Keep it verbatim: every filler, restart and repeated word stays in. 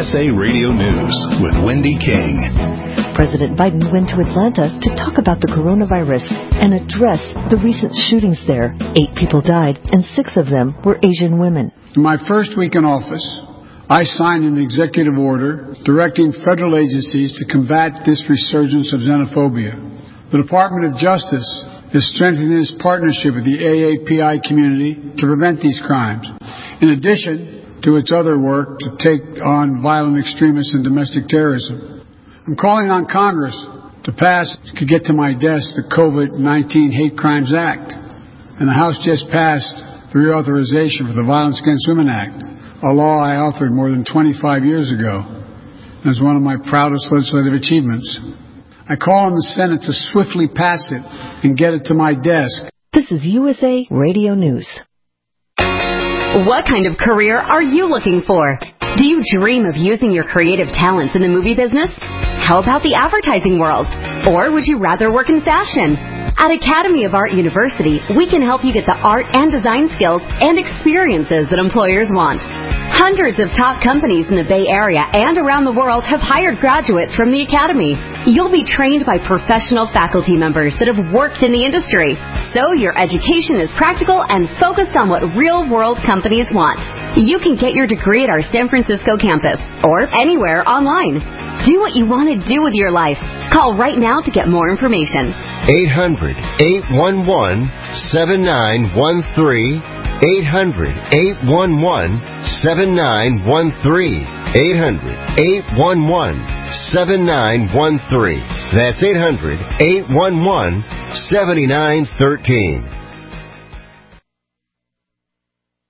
S A Radio News with Wendy King. President Biden went to Atlanta to talk about the coronavirus and address the recent shootings there. Eight people died, and six of them were Asian women. In my first week in office, I signed an executive order directing federal agencies to combat this resurgence of xenophobia. The Department of Justice is strengthening its partnership with the A A P I community to prevent these crimes, in addition to its other work to take on violent extremists and domestic terrorism. I'm calling on Congress to pass, to get to my desk, the COVID nineteen Hate Crimes Act. And the House just passed the reauthorization for the Violence Against Women Act, a law I authored more than twenty-five years ago, and is one of my proudest legislative achievements. I call on the Senate to swiftly pass it and get it to my desk. This is U S A Radio News. What kind of career are you looking for? Do you dream of using your creative talents in the movie business? How about the advertising world? Or would you rather work in fashion? At Academy of Art University, we can help you get the art and design skills and experiences that employers want. Hundreds of top companies in the Bay Area and around the world have hired graduates from the Academy. You'll be trained by professional faculty members that have worked in the industry, so your education is practical and focused on what real-world companies want. You can get your degree at our San Francisco campus or anywhere online. Do what you want to do with your life. Call right now to get more information. eight hundred, eight one one, seven nine one three. eight hundred, eight one one, seven nine one three. eight hundred, eight one one, seven nine one three. That's eight hundred, eight one one, seven nine one three.